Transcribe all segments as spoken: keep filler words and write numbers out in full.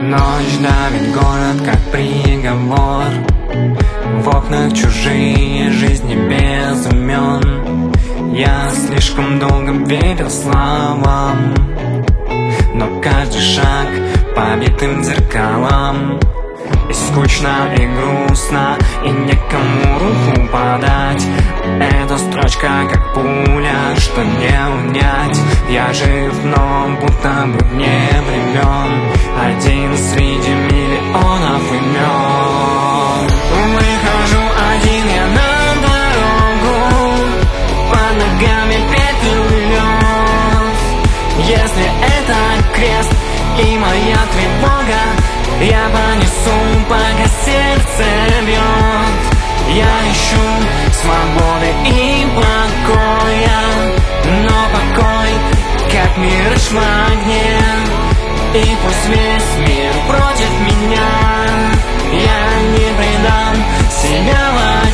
Ночь давит город, как приговор. В окнах чужие жизни без имен. Я слишком долго верил словам, но каждый шаг побитым зеркалом. И скучно, и грустно, и некому руку подать. Эта строчка как пуля, что не унять. Я жив, но будто бы вне времен, один среди миллионов имен. Выхожу один я на дорогу, под ногами петлю лез. Если это крест и моя тревога, я понесу, пока сердце бьет. Я ищу свободы и покоя, но покой, как мираж в огне. И пусть весь мир против меня, я не предам себя во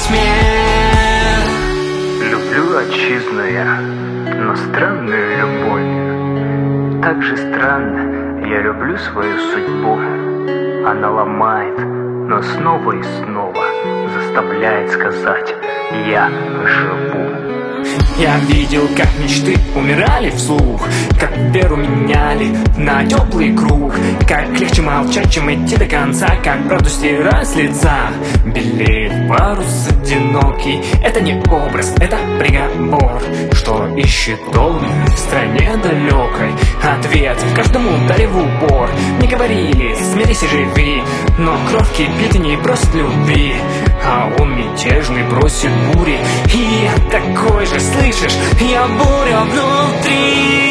тьме. Люблю отчизну я, но странную любовь. Так же странно, я люблю свою судьбу. Она ломает, но снова и снова заставляет сказать: я живу. Я видел, как мечты умирали вслух, как веру меняли на теплый круг, как легче молчать, чем идти до конца, как правду стирать с лица. Белеет парус одинокий, это не образ, это приговор, что ищет долго в стране далекой. Ответ в каждом ударе в упор. Не говорили, смирись и живи, но кровь кипит и не просит любви, а он мятежный просит бури. И я такой же, слышишь, я буря внутри.